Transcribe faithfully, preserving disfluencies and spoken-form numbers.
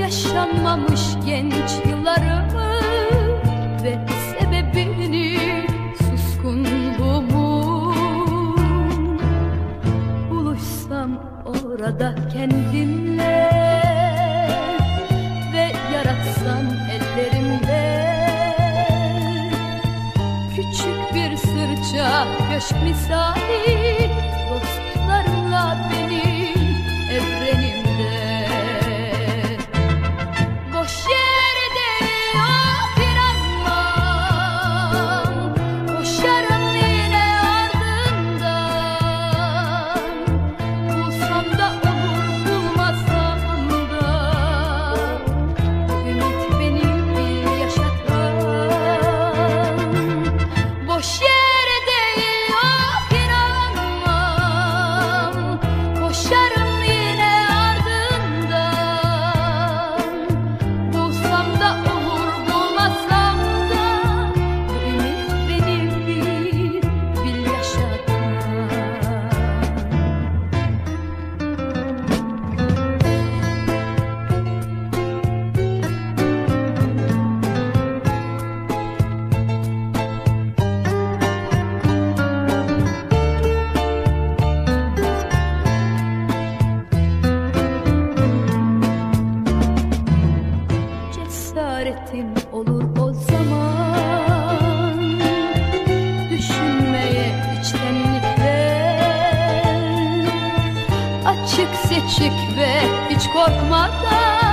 yaşanmamış genç yıllarımı ve sebebini suskunluğumun. Buluşsam orada kendimle ve yaratsam ellerimle küçük bir sırça köşk misali dostlarımla benim evrenimde. Boş yerde yok inanmam, koşarım yine ardından. Bulsam da olur, bulmasam da ümit beni bir yaşatan. Boş yere değil yok inanmam, koşarım yine ardından. Bulsam da olur, bulmasam da ümit beni bir, bir yaşatan. Cesaretim olur o zaman düşünmeye içtenlikle, açık seçik ve hiç korkmadan